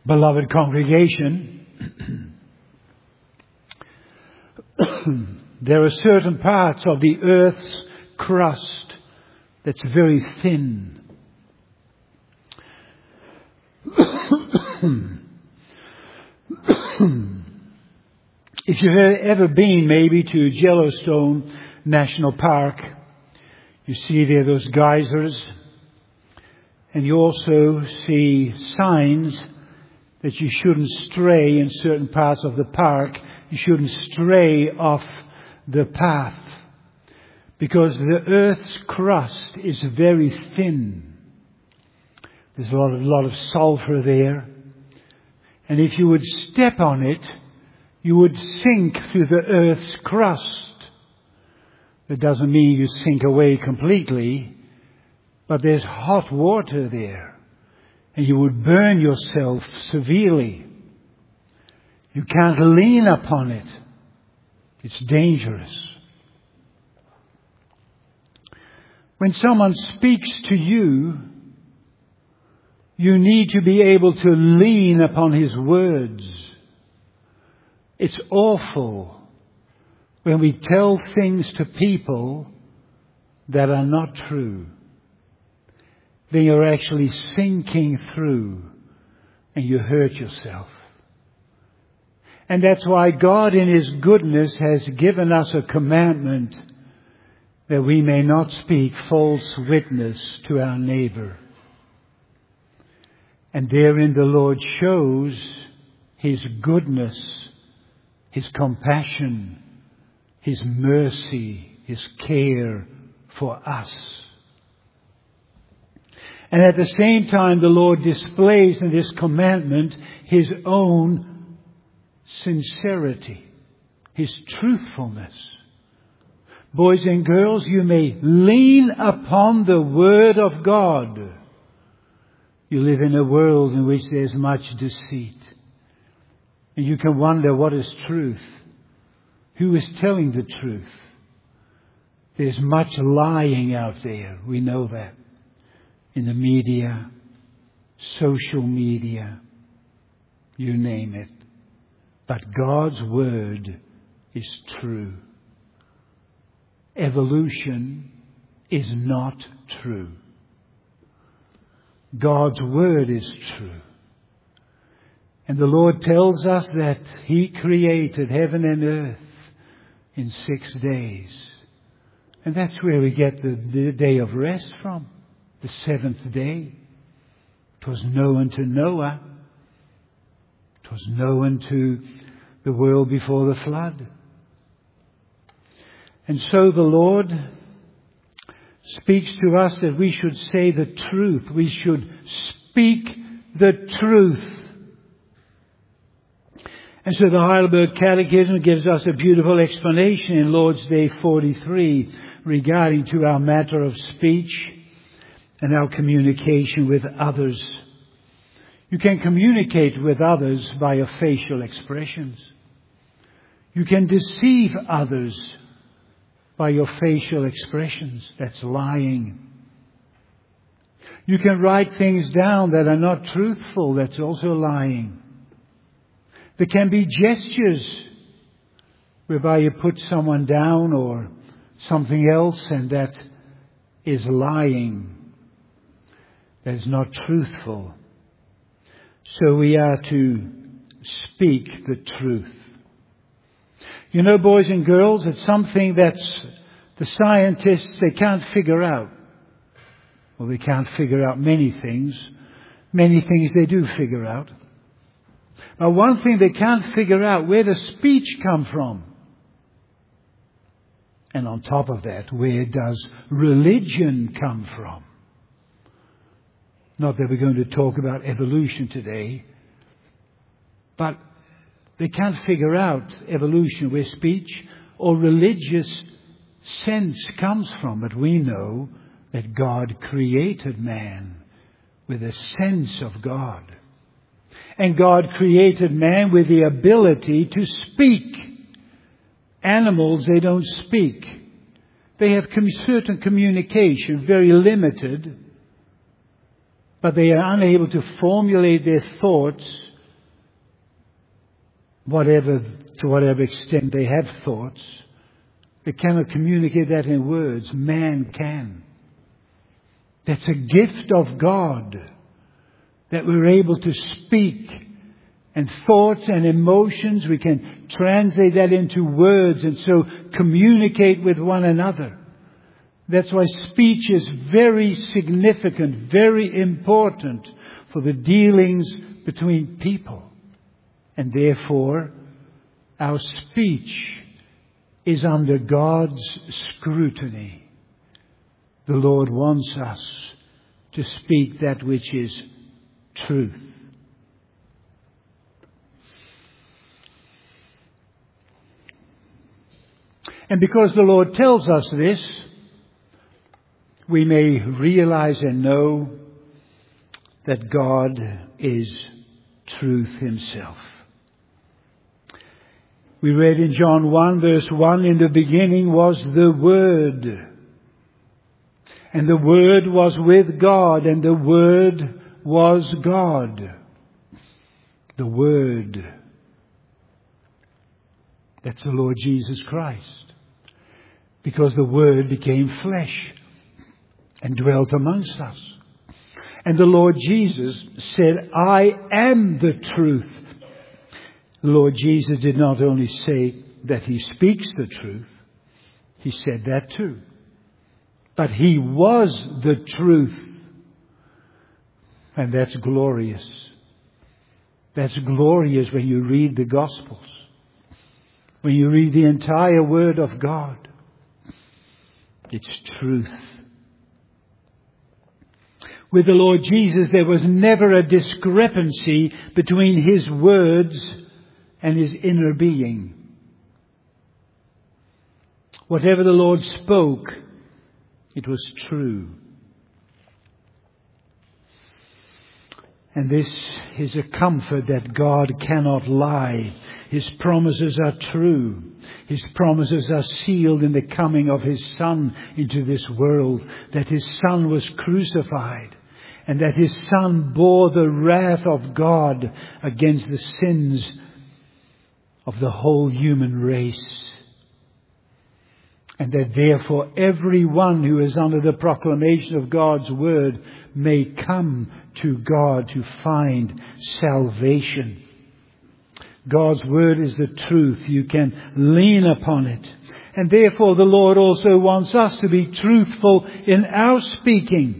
Beloved congregation, there are certain parts of the earth's crust that's very thin. If you've ever been maybe to Yellowstone National Park, you see there those geysers, and you also see signs that you shouldn't stray in certain parts of the park. You shouldn't stray off the path, because the earth's crust is very thin. There's a lot of sulfur there. And if you would step on it, you would sink through the earth's crust. That doesn't mean you sink away completely, but there's hot water there, and you would burn yourself severely. You can't lean upon it. It's dangerous. When someone speaks to you, you need to be able to lean upon his words. It's awful when we tell things to people that are not true. Then you're actually sinking through and you hurt yourself. And that's why God in His goodness has given us a commandment that we may not speak false witness to our neighbor. And therein the Lord shows His goodness, His compassion, His mercy, His care for us. And at the same time, the Lord displays in this commandment His own sincerity, His truthfulness. Boys and girls, you may lean upon the Word of God. You live in a world in which there's much deceit. And you can wonder, what is truth? Who is telling the truth? There's much lying out there. We know that. In the media, social media, you name it. But God's Word is true. Evolution is not true. God's Word is true. And the Lord tells us that He created heaven and earth in 6 days. And that's where we get the day of rest from. The seventh day. It was known to Noah. It was known to the world before the flood. And so the Lord speaks to us that we should say the truth. We should speak the truth. And so the Heidelberg Catechism gives us a beautiful explanation in Lord's Day 43 regarding to our matter of speech and our communication with others. You can communicate with others via facial expressions. You can deceive others by your facial expressions. That's lying. You can write things down that are not truthful. That's also lying. There can be gestures whereby you put someone down or something else, and that is lying. That is not truthful. So we are to speak the truth. You know, boys and girls, it's something that the scientists, they can't figure out. Well, they can't figure out many things. Many things they do figure out. But one thing they can't figure out, where does speech come from? And on top of that, where does religion come from? Not that we're going to talk about evolution today, but they can't figure out evolution where speech or religious sense comes from. But we know that God created man with a sense of God. And God created man with the ability to speak. Animals, they don't speak. They have certain communication, very limited, but they are unable to formulate their thoughts to whatever extent they have thoughts, they cannot communicate that in words. Man can. That's a gift of God, that we're able to speak, and thoughts and emotions, we can translate that into words and so communicate with one another. That's why speech is very significant, very important for the dealings between people. And therefore, our speech is under God's scrutiny. The Lord wants us to speak that which is truth. And because the Lord tells us this, we may realize and know that God is truth himself. We read in John 1 verse 1, in the beginning was the Word. And the Word was with God, and the Word was God. The Word. That's the Lord Jesus Christ. Because the Word became flesh and dwelt amongst us. And the Lord Jesus said, I am the truth. The Lord Jesus did not only say that he speaks the truth, he said that too. But he was the truth. And that's glorious. That's glorious when you read the Gospels. When you read the entire Word of God. It's truth. With the Lord Jesus, there was never a discrepancy between his words and his inner being. Whatever the Lord spoke, it was true. And this is a comfort that God cannot lie. His promises are true. His promises are sealed in the coming of his Son into this world. That his Son was crucified. And that his Son bore the wrath of God against the sins of the whole human race. And that therefore everyone who is under the proclamation of God's word may come to God to find salvation. God's word is the truth. You can lean upon it. And therefore the Lord also wants us to be truthful in our speaking.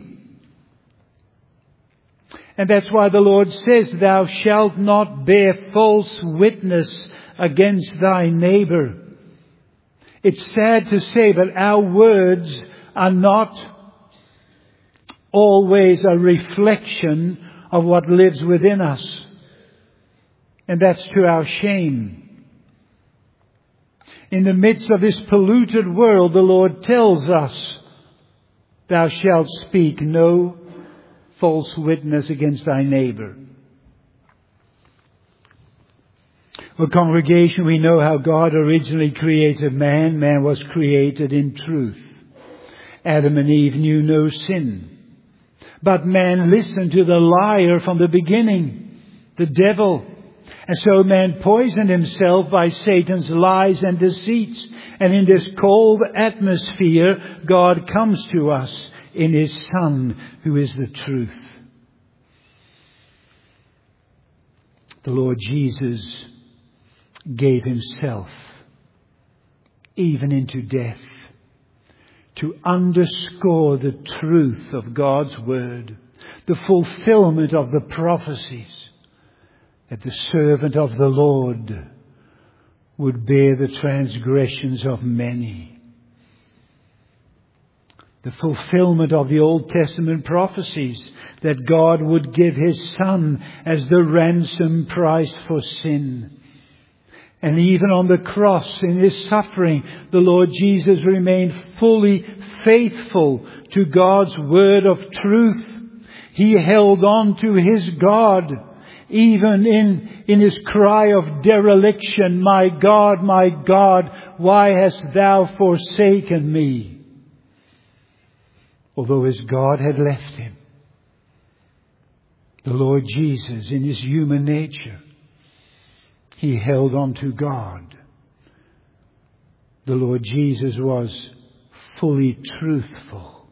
And that's why the Lord says, thou shalt not bear false witness against thy neighbor. It's sad to say, but our words are not always a reflection of what lives within us. And that's to our shame. In the midst of this polluted world, the Lord tells us, thou shalt speak no false witness against thy neighbor. Well, congregation, we know how God originally created man. Man was created in truth. Adam and Eve knew no sin. But man listened to the liar from the beginning, the devil. And so man poisoned himself by Satan's lies and deceits. And in this cold atmosphere, God comes to us in his Son, who is the truth. The Lord Jesus gave himself even into death to underscore the truth of God's word, the fulfillment of the prophecies, that the servant of the Lord would bear the transgressions of many. The fulfillment of the Old Testament prophecies that God would give his Son as the ransom price for sin. And even on the cross, in his suffering, the Lord Jesus remained fully faithful to God's word of truth. He held on to his God, even in his cry of dereliction, my God, why hast thou forsaken me? Although his God had left him, the Lord Jesus, in his human nature, He held on to God. The Lord Jesus was fully truthful.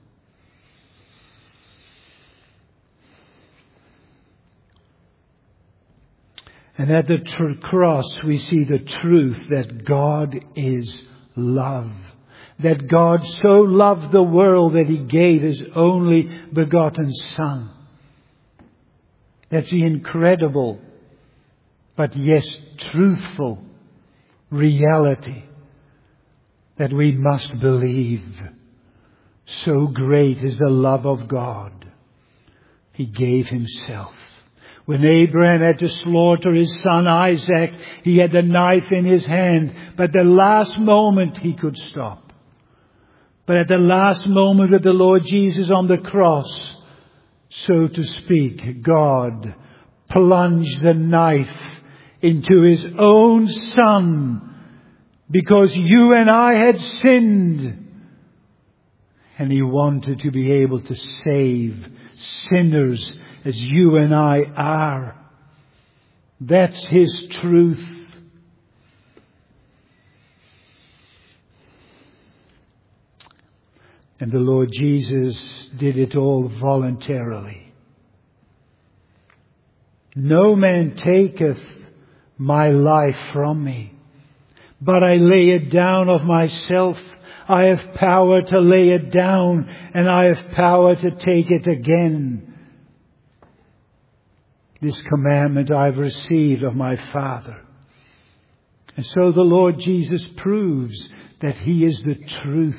And at the cross we see the truth that God is love. That God so loved the world that He gave His only begotten Son. That's the incredible, but yes, truthful reality that we must believe. So great is the love of God. He gave Himself. When Abraham had to slaughter his son Isaac, he had the knife in his hand, but the last moment he could stop. But at the last moment of the Lord Jesus on the cross, so to speak, God plunged the knife into His own Son because you and I had sinned. And He wanted to be able to save sinners as you and I are. That's His truth. And the Lord Jesus did it all voluntarily. No man taketh my life from me, but I lay it down of myself. I have power to lay it down, and I have power to take it again. This commandment I've received of my Father. And so the Lord Jesus proves that He is the truth.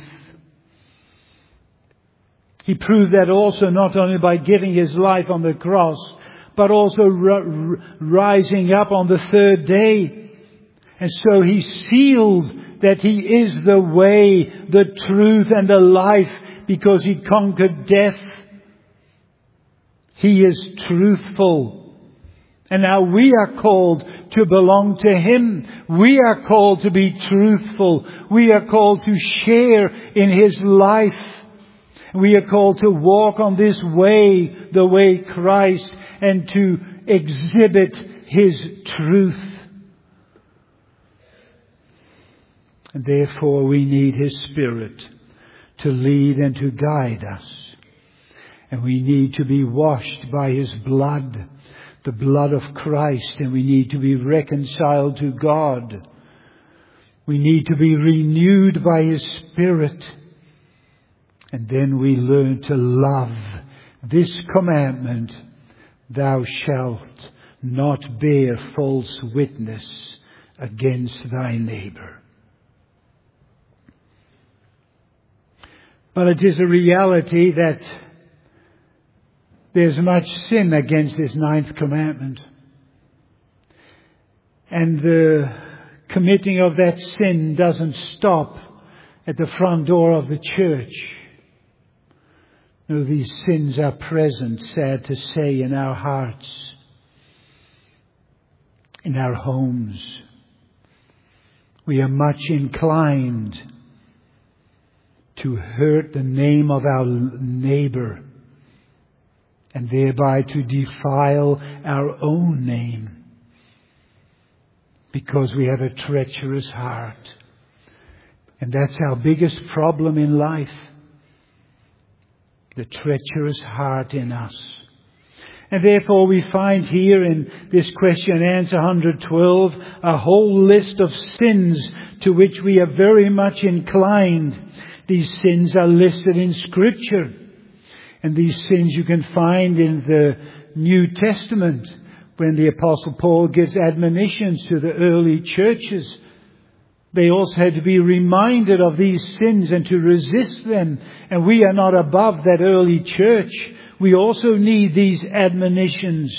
He proved that also not only by giving His life on the cross, but also rising up on the third day. And so He sealed that He is the way, the truth and the life because He conquered death. He is truthful. And now we are called to belong to Him. We are called to be truthful. We are called to share in His life. We are called to walk on this way, the way Christ, and to exhibit His truth. And therefore we need His Spirit to lead and to guide us. And we need to be washed by His blood, the blood of Christ, and we need to be reconciled to God. We need to be renewed by His Spirit. And then we learn to love this commandment, thou shalt not bear false witness against thy neighbor. But it is a reality that there's much sin against this 9th commandment. And the committing of that sin doesn't stop at the front door of the church. No, these sins are present, sad to say, in our hearts, in our homes. We are much inclined to hurt the name of our neighbor and thereby to defile our own name because we have a treacherous heart. And that's our biggest problem in life. The treacherous heart in us. And therefore we find here in this question and answer 112 a whole list of sins to which we are very much inclined. These sins are listed in Scripture. And these sins you can find in the New Testament when the Apostle Paul gives admonitions to the early churches. They also had to be reminded of these sins and to resist them. And we are not above that early church. We also need these admonitions.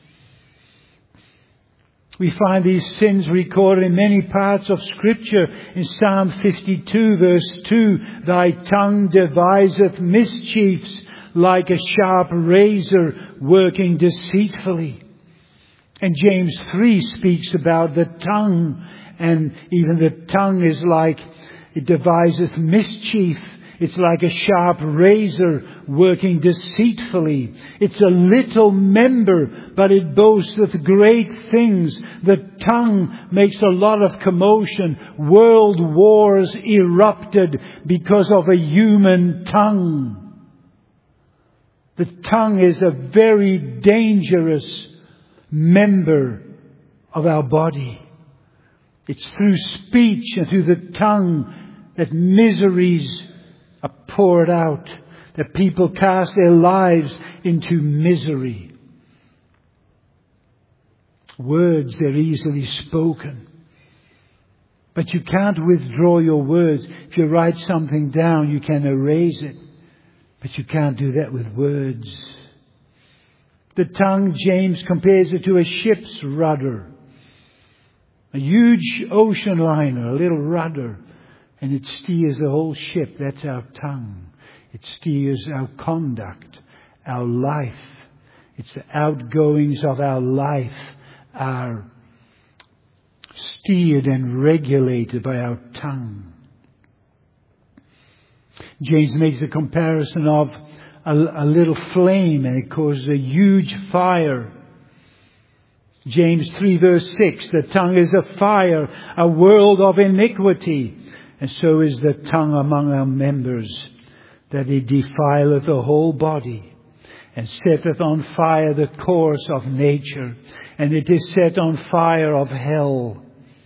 We find these sins recorded in many parts of Scripture. In Psalm 52 verse 2, thy tongue deviseth mischiefs like a sharp razor working deceitfully. And James 3 speaks about the tongue. And even the tongue is like, it deviseth mischief. It's like a sharp razor working deceitfully. It's a little member, but it boasteth great things. The tongue makes a lot of commotion. World wars erupted because of a human tongue. The tongue is a very dangerous member of our body. It's through speech and through the tongue that miseries are poured out, that people cast their lives into misery. Words, they're easily spoken. But you can't withdraw your words. If you write something down, you can erase it. But you can't do that with words. The tongue, James compares it to a ship's rudder. A huge ocean liner, a little rudder. And it steers the whole ship. That's our tongue. It steers our conduct, our life. It's the outgoings of our life are steered and regulated by our tongue. James makes a comparison of a little flame, and it causes a huge fire. James 3 verse 6, the tongue is a fire, a world of iniquity. And so is the tongue among our members, that it defileth the whole body, and setteth on fire the course of nature, and it is set on fire of hell.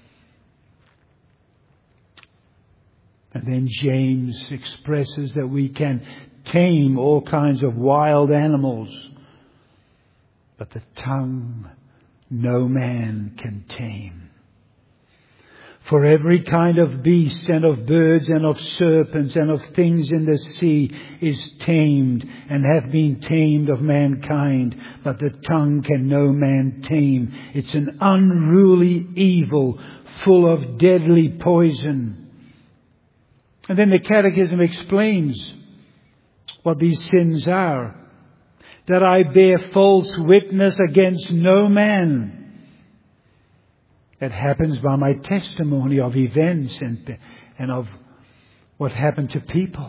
And then James expresses that we can tame all kinds of wild animals, but the tongue no man can tame. For every kind of beast and of birds and of serpents and of things in the sea is tamed and hath been tamed of mankind, but the tongue can no man tame. It's an unruly evil full of deadly poison. And then the Catechism explains what these sins are. That I bear false witness against no man. That happens by my testimony of events and of what happened to people.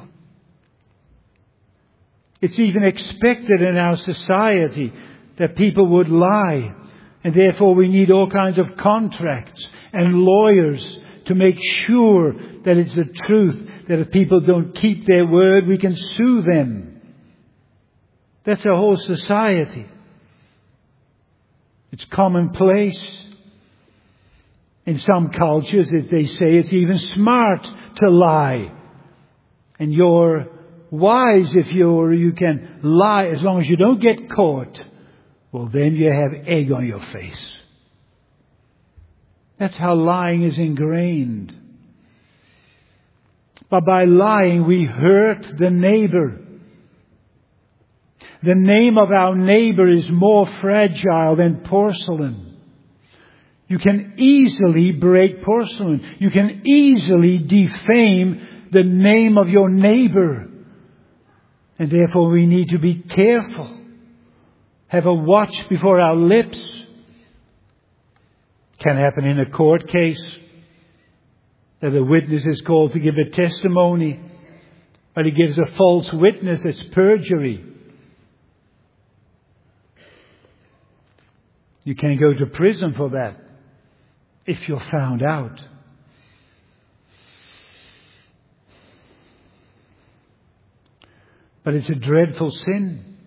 It's even expected in our society that people would lie. And therefore we need all kinds of contracts and lawyers to make sure that it's the truth. That if people don't keep their word, we can sue them. That's our whole society. It's commonplace. In some cultures, they say it's even smart to lie. And you're wise if you can lie as long as you don't get caught. Well, then you have egg on your face. That's how lying is ingrained. But by lying, we hurt the neighbor. The name of our neighbor is more fragile than porcelain. You can easily break porcelain. You can easily defame the name of your neighbor. And therefore we need to be careful. Have a watch before our lips. Can happen in a court case. That a witness is called to give a testimony. But he gives a false witness. It's perjury. You can go to prison for that. If you're found out. But it's a dreadful sin.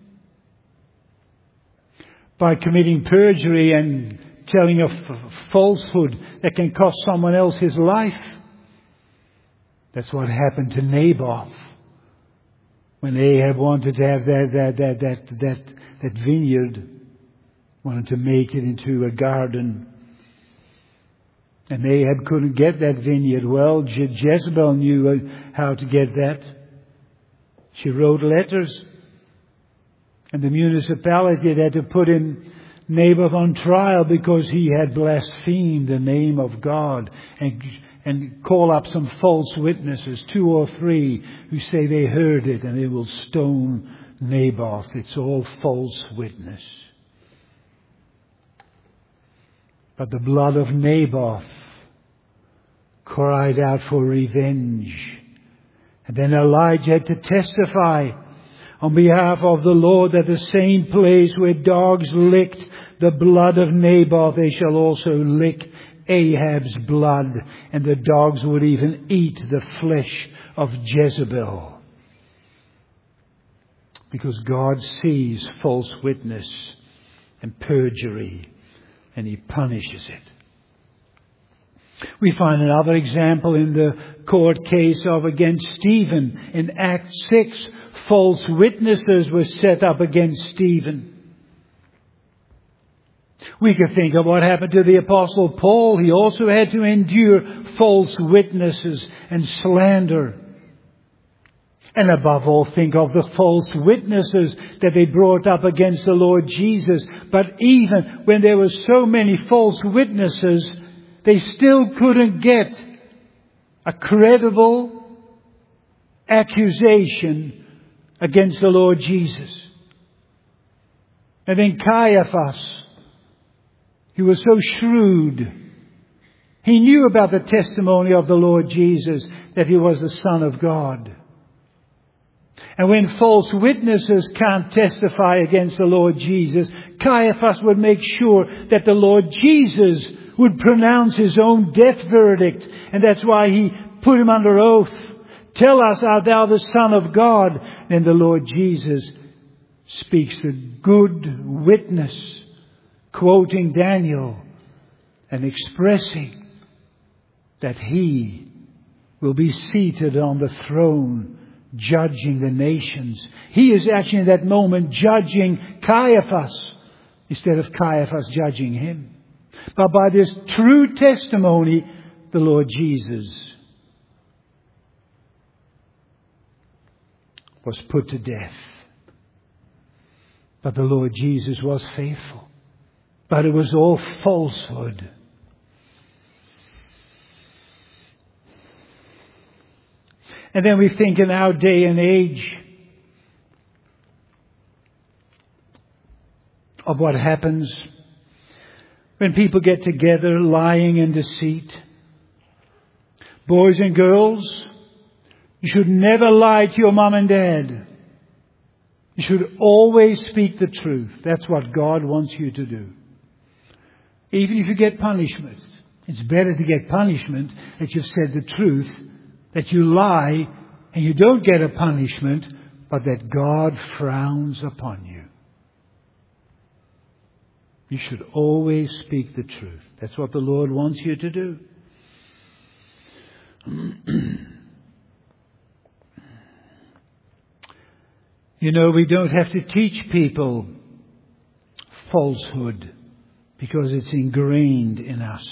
By committing perjury and telling a falsehood that can cost someone else his life. That's what happened to Naboth. When Ahab wanted to have that vineyard, wanted to make it into a garden. And Ahab couldn't get that vineyard. Well, Jezebel knew how to get that. She wrote letters. And the municipality had to put in Naboth on trial because he had blasphemed the name of God. And call up some false witnesses, 2 or 3, who say they heard it, and they will stone Naboth. It's all false witness. But the blood of Naboth cried out for revenge. And then Elijah had to testify on behalf of the Lord that the same place where dogs licked the blood of Naboth, they shall also lick Ahab's blood, and the dogs would even eat the flesh of Jezebel. Because God sees false witness and perjury, and He punishes it. We find another example in the court case of against Stephen. In Acts 6, false witnesses were set up against Stephen. We could think of what happened to the Apostle Paul. He also had to endure false witnesses and slander. And above all, think of the false witnesses that they brought up against the Lord Jesus. But even when there were so many false witnesses, they still couldn't get a credible accusation against the Lord Jesus. And then Caiaphas, he was so shrewd. He knew about the testimony of the Lord Jesus, that He was the Son of God. And when false witnesses can't testify against the Lord Jesus, Caiaphas would make sure that the Lord Jesus would pronounce His own death verdict. And that's why he put Him under oath. Tell us, art thou the Son of God? Then the Lord Jesus speaks the good witness, quoting Daniel and expressing that He will be seated on the throne, judging the nations. He is actually in that moment judging Caiaphas instead of Caiaphas judging Him. But by this true testimony, the Lord Jesus was put to death. But the Lord Jesus was faithful. But it was all falsehood. And then we think in our day and age of what happens when people get together lying in deceit. Boys and girls, you should never lie to your mom and dad. You should always speak the truth. That's what God wants you to do. Even if you get punishment, it's better to get punishment that you've said the truth, that you lie and you don't get a punishment, but that God frowns upon you. You should always speak the truth. That's what the Lord wants you to do. You know, we don't have to teach people falsehood because it's ingrained in us.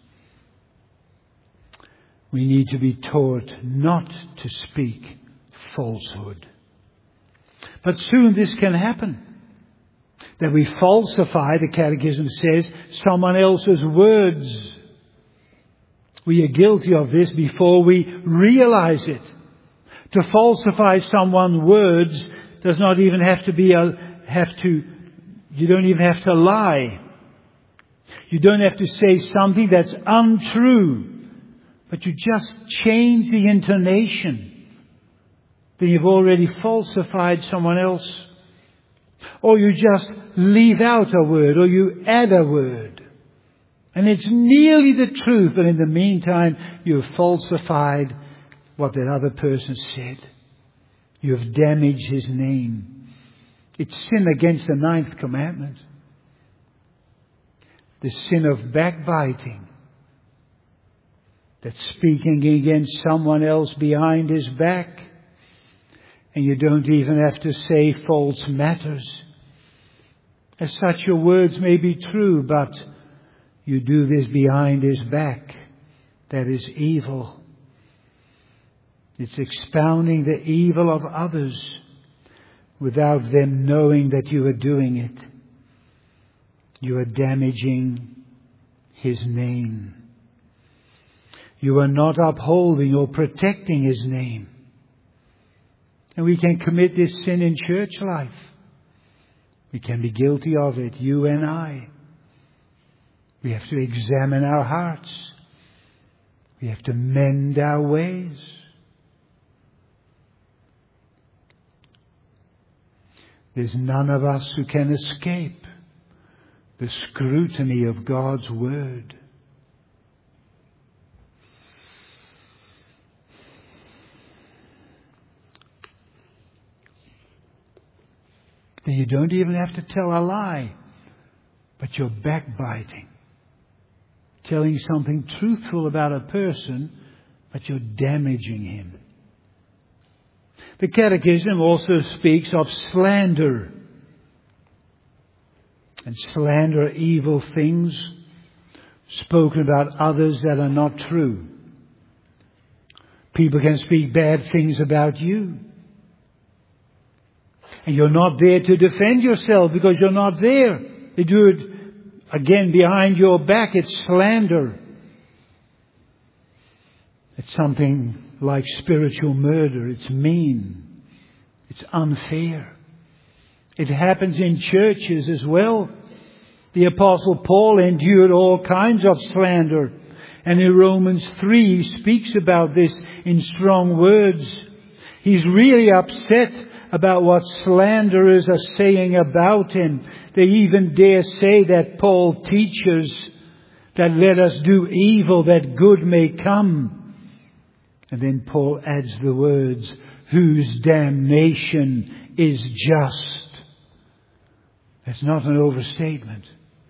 We need to be taught not to speak falsehood. But soon this can happen. That we falsify, the Catechism says, someone else's words. We are guilty of this before we realize it. To falsify someone's words does not even have to be you don't even have to lie. You don't have to say something that's untrue. But you just change the intonation. Then you've already falsified someone else. Or you just leave out a word, or you add a word. And it's nearly the truth, but in the meantime, you've falsified what that other person said. You've damaged his name. It's sin against the 9th commandment. The sin of backbiting. That's speaking against someone else behind his back. And you don't even have to say false matters. As such, your words may be true, but you do this behind his back. That is evil. It's expounding the evil of others without them knowing that you are doing it. You are damaging his name. You are not upholding or protecting his name. And we can commit this sin in church life. We can be guilty of it, you and I. We have to examine our hearts. We have to mend our ways. There's none of us who can escape the scrutiny of God's Word. You don't even have to tell a lie, but you're backbiting. Telling something truthful about a person, but you're damaging him. The Catechism also speaks of slander. And slander evil things spoken about others that are not true. People can speak bad things about you. And you're not there to defend yourself because you're not there. They do it again behind your back. It's slander. It's something like spiritual murder. It's mean. It's unfair. It happens in churches as well. The Apostle Paul endured all kinds of slander. And in Romans 3 he speaks about this in strong words. He's really upset about what slanderers are saying about him. They even dare say that Paul teaches that let us do evil that good may come. And then Paul adds the words, whose damnation is just. That's not an overstatement.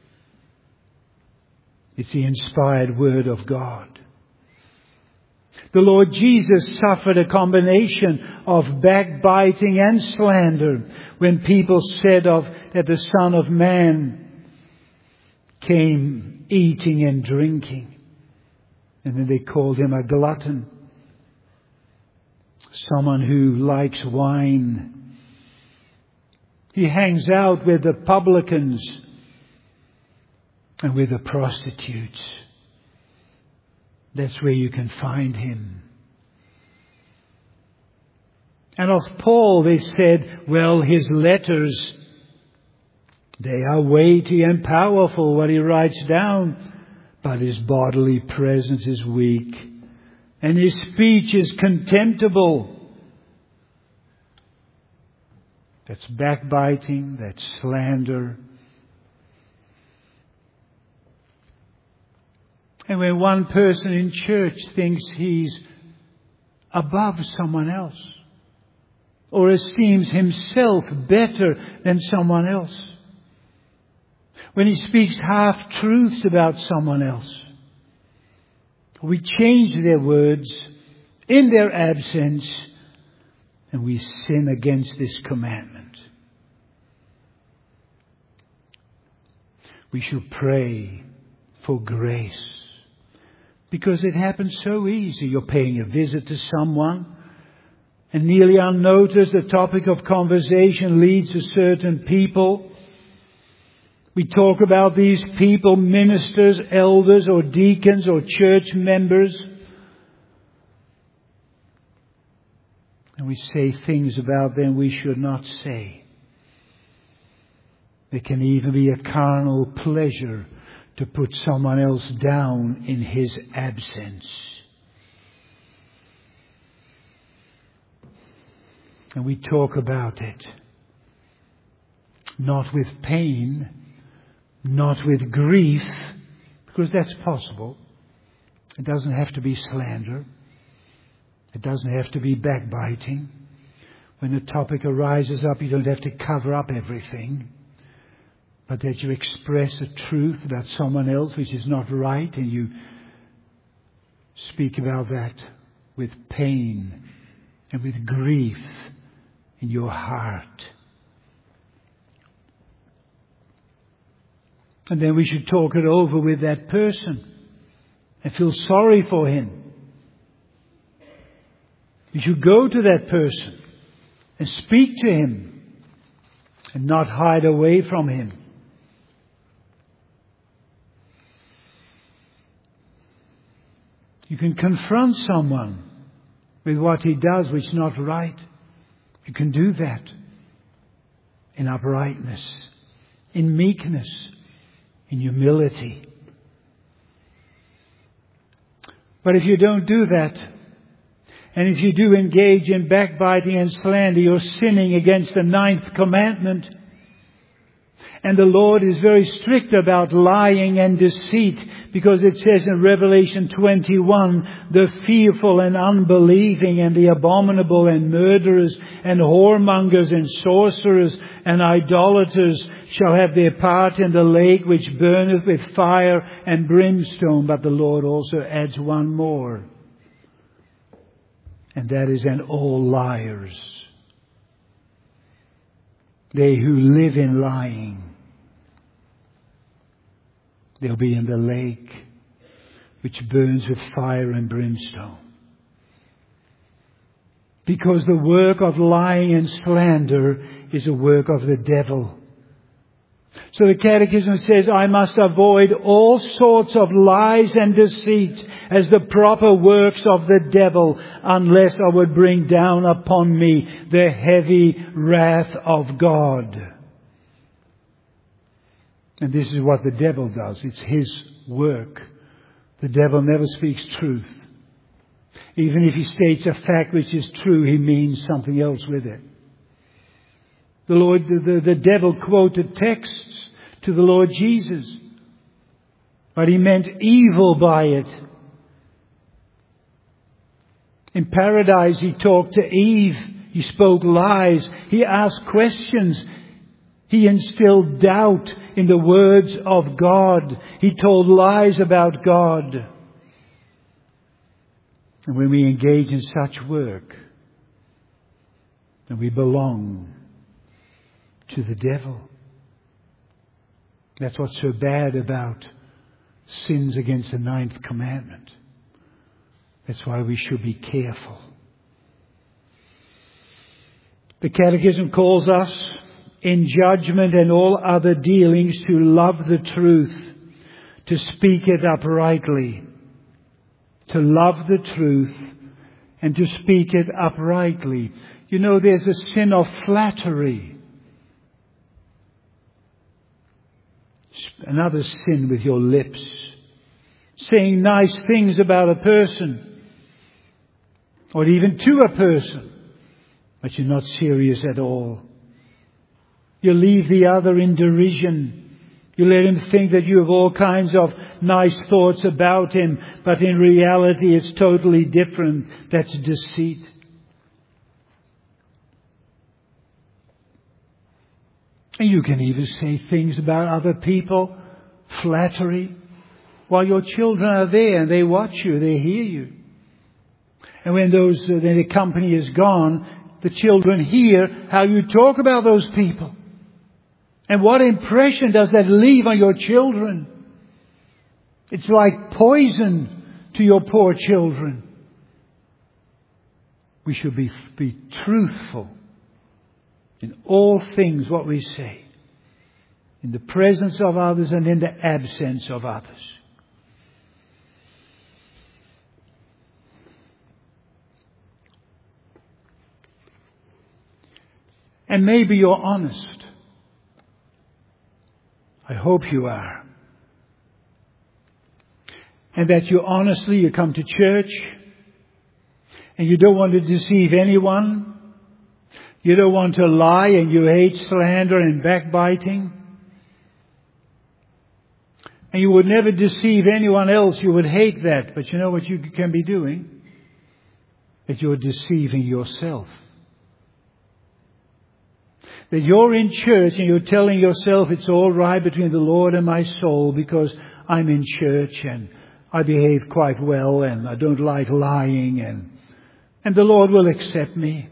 It's the inspired word of God. The Lord Jesus suffered a combination of backbiting and slander when people said that the Son of Man came eating and drinking. And then they called him a glutton. Someone who likes wine. He hangs out with the publicans and with the prostitutes. That's where you can find him. And of Paul they said, well, his letters, they are weighty and powerful, what he writes down, but his bodily presence is weak, and his speech is contemptible. That's backbiting, that's slander. And when one person in church thinks he's above someone else, or esteems himself better than someone else, when he speaks half-truths about someone else, we change their words in their absence, and we sin against this commandment. We should pray for grace. Because it happens so easy. You're paying a visit to someone, and nearly unnoticed the topic of conversation leads to certain people. We talk about these people, ministers, elders, or deacons, or church members. And we say things about them we should not say. There can even be a carnal pleasure to put someone else down in his absence. And we talk about it. Not with pain, not with grief, because that's possible. It doesn't have to be slander. It doesn't have to be backbiting. When a topic arises up, you don't have to cover up everything. But that you express a truth about someone else which is not right, and you speak about that with pain and with grief in your heart. And then we should talk it over with that person and feel sorry for him. You should go to that person and speak to him and not hide away from him. You can confront someone with what he does which is not right. You can do that in uprightness, in meekness, in humility. But if you don't do that, And if you do engage in backbiting and slander, you're sinning against the 9th commandment. And the Lord is very strict about lying and deceit, because it says in Revelation 21, the fearful and unbelieving and the abominable and murderers and whoremongers and sorcerers and idolaters shall have their part in the lake which burneth with fire and brimstone. But the Lord also adds one more. And that is, and all liars. They who live in lying. They'll be in the lake which burns with fire and brimstone. Because the work of lying and slander is a work of the devil. So the Catechism says, I must avoid all sorts of lies and deceit as the proper works of the devil, unless I would bring down upon me the heavy wrath of God. And this is what the devil does. It's his work. The devil never speaks truth. Even if he states a fact which is true, he means something else with it. The devil quoted texts to the Lord Jesus, but he meant evil by it. In paradise, he talked to Eve. He spoke lies. He asked questions. He instilled doubt in the words of God. He told lies about God. And when we engage in such work, then we belong to the devil. That's what's so bad about sins against the 9th commandment. That's why we should be careful. The Catechism calls us, in judgment and all other dealings, to love the truth, to speak it uprightly. To love the truth and to speak it uprightly. You know, there's a sin of flattery. Another sin with your lips. Saying nice things about a person. Or even to a person. But you're not serious at all. You leave the other in derision. You let him think that you have all kinds of nice thoughts about him. But in reality it's totally different. That's deceit. And you can even say things about other people. Flattery. While your children are there and they watch you, they hear you. And when the company is gone, the children hear how you talk about those people. And what impression does that leave on your children? It's like poison to your poor children. We should be truthful in all things what we say. In the presence of others and in the absence of others. And maybe you're honest. I hope you are. And that you come to church and you don't want to deceive anyone. You don't want to lie and you hate slander and backbiting. And you would never deceive anyone else. You would hate that. But you know what you can be doing? That you're deceiving yourself. That you're in church and you're telling yourself it's all right between the Lord and my soul because I'm in church and I behave quite well and I don't like lying and the Lord will accept me.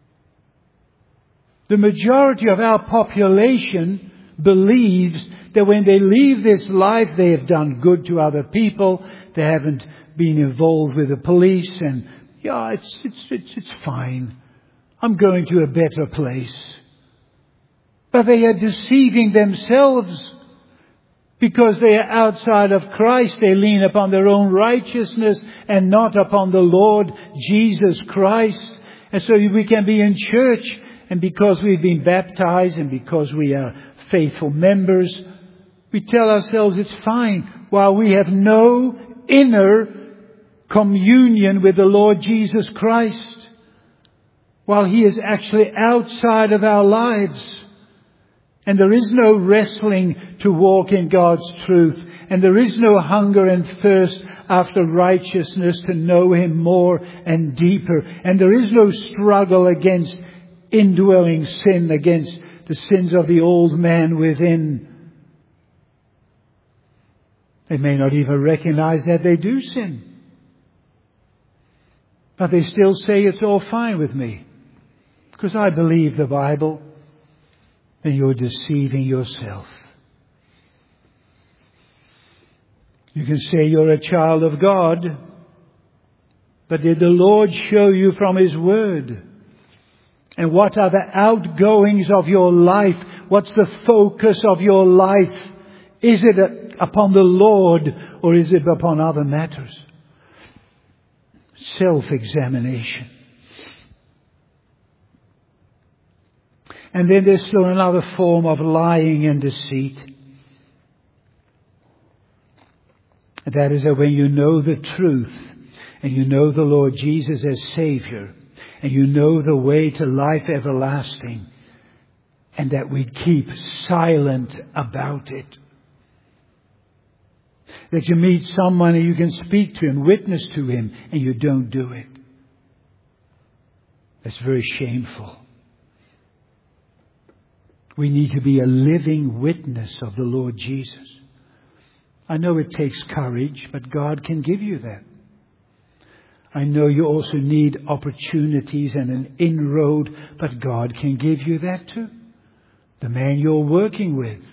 The majority of our population believes that when they leave this life they have done good to other people. They haven't been involved with the police and it's fine. I'm going to a better place. But they are deceiving themselves because they are outside of Christ. They lean upon their own righteousness and not upon the Lord Jesus Christ. And so we can be in church and because we've been baptized and because we are faithful members, we tell ourselves it's fine while we have no inner communion with the Lord Jesus Christ, while He is actually outside of our lives. And there is no wrestling to walk in God's truth. And there is no hunger and thirst after righteousness to know Him more and deeper. And there is no struggle against indwelling sin, against the sins of the old man within. They may not even recognize that they do sin. But they still say it's all fine with me, because I believe the Bible. Then you're deceiving yourself. You can say you're a child of God, but did the Lord show you from His Word? And what are the outgoings of your life? What's the focus of your life? Is it upon the Lord, or is it upon other matters? Self-examination. And then there's still another form of lying and deceit. That is that when you know the truth, and you know the Lord Jesus as Savior, and you know the way to life everlasting, and that we keep silent about it. That you meet someone and you can speak to him, witness to him, and you don't do it. That's very shameful. We need to be a living witness of the Lord Jesus. I know it takes courage, but God can give you that. I know you also need opportunities and an inroad, but God can give you that too. The man you're working with,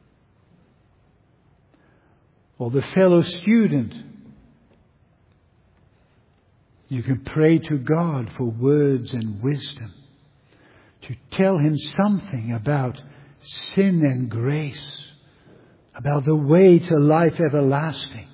or the fellow student. You can pray to God for words and wisdom to tell Him something about sin and grace, about the way to life everlasting.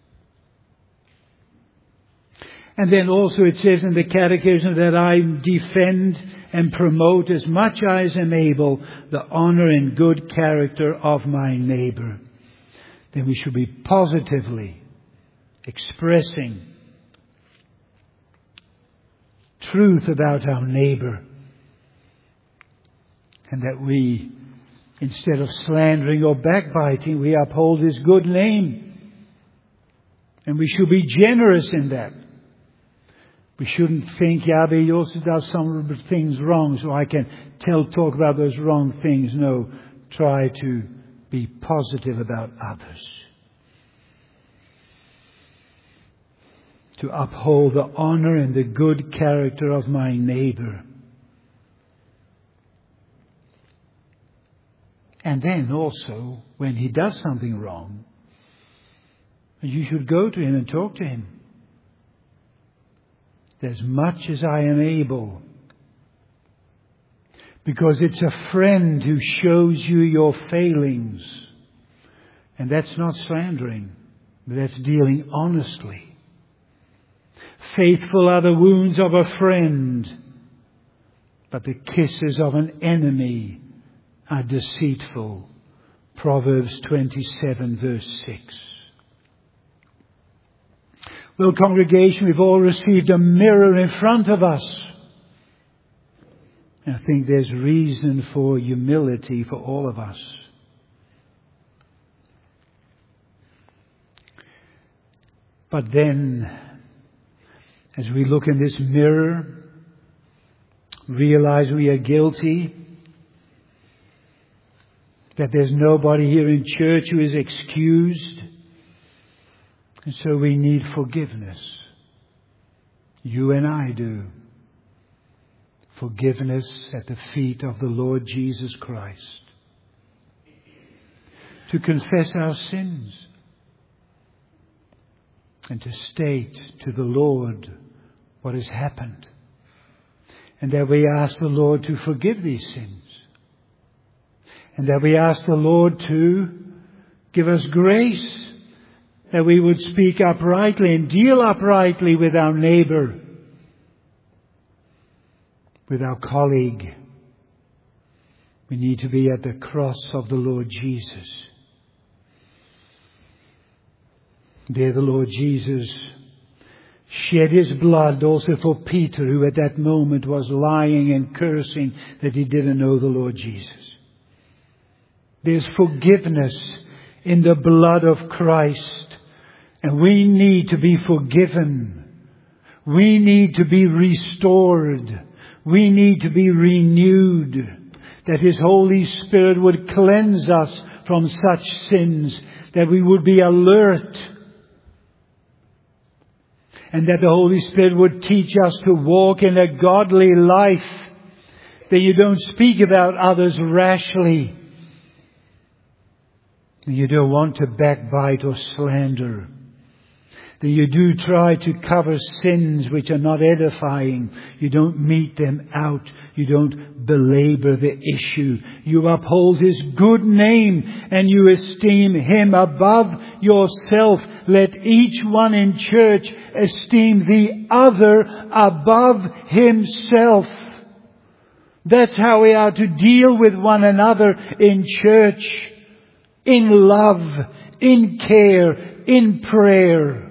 And then also it says in the Catechism that I defend and promote as much as I am able the honor and good character of my neighbor. Then we should be positively expressing truth about our neighbor. And that we, instead of slandering or backbiting, we uphold His good name. And we should be generous in that. We shouldn't think, yeah, but he also does some things wrong, so I can talk about those wrong things. No, try to be positive about others. To uphold the honor and the good character of my neighbor. And then also, when he does something wrong, you should go to him and talk to him. As much as I am able. Because it's a friend who shows you your failings. And that's not slandering, but that's dealing honestly. Faithful are the wounds of a friend, but the kisses of an enemy are deceitful. Proverbs 27 verse 6. Well, congregation, we've all received a mirror in front of us. And I think there's reason for humility for all of us. But then, as we look in this mirror, realize we are guilty, that there's nobody here in church who is excused. And so we need forgiveness. You and I do. Forgiveness at the feet of the Lord Jesus Christ. To confess our sins. And to state to the Lord what has happened. And that we ask the Lord to forgive these sins. And that we ask the Lord to give us grace, that we would speak uprightly and deal uprightly with our neighbor, with our colleague. We need to be at the cross of the Lord Jesus. There the Lord Jesus shed his blood also for Peter, who at that moment was lying and cursing that he didn't know the Lord Jesus. There's forgiveness in the blood of Christ, and we need to be forgiven. We need to be restored. We need to be renewed, that His Holy Spirit would cleanse us from such sins, that we would be alert, and that the Holy Spirit would teach us to walk in a godly life, that you don't speak about others rashly. You don't want to backbite or slander. That you do try to cover sins which are not edifying. You don't mete them out. You don't belabor the issue. You uphold His good name and you esteem Him above yourself. Let each one in church esteem the other above himself. That's how we are to deal with one another in church. In love, in care, in prayer.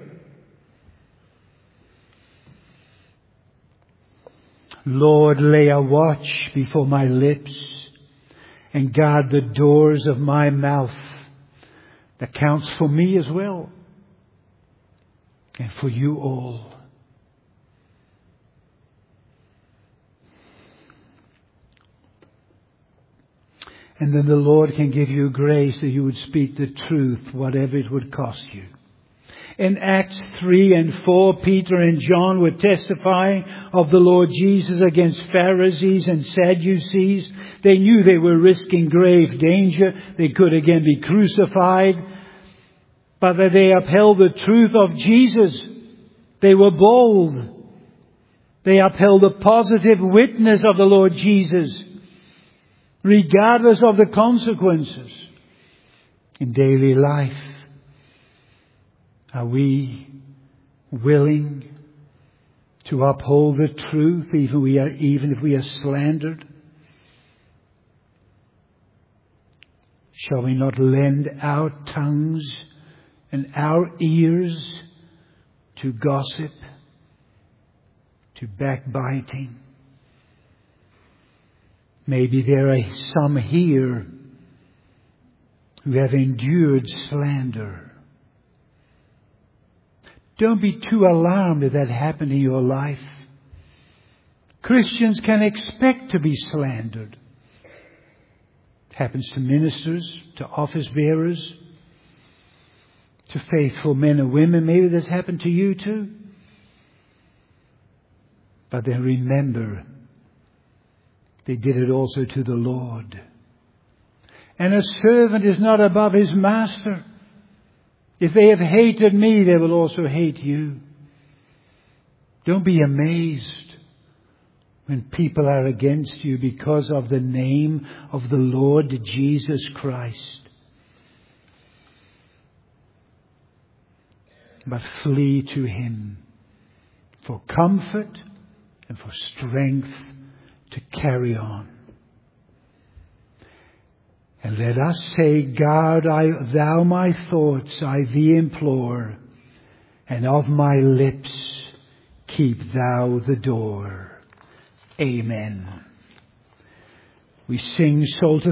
Lord, lay a watch before my lips and guard the doors of my mouth. That counts for me as well and for you all. And then the Lord can give you grace that you would speak the truth, whatever it would cost you. In Acts 3 and 4, Peter and John were testifying of the Lord Jesus against Pharisees and Sadducees. They knew they were risking grave danger. They could again be crucified. But that they upheld the truth of Jesus. They were bold. They upheld the positive witness of the Lord Jesus, regardless of the consequences. In daily life, are we willing to uphold the truth even if we are slandered? Shall we not lend our tongues and our ears to gossip, to backbiting? Maybe there are some here who have endured slander. Don't be too alarmed if that happened in your life. Christians can expect to be slandered. It happens to ministers, to office bearers, to faithful men and women. Maybe this happened to you too. But then remember, they did it also to the Lord. And a servant is not above his master. If they have hated me, they will also hate you. Don't be amazed when people are against you because of the name of the Lord Jesus Christ. But flee to Him for comfort and for strength to carry on. And let us say, God, thou my thoughts I thee implore, and of my lips keep thou the door. Amen. We sing Psalter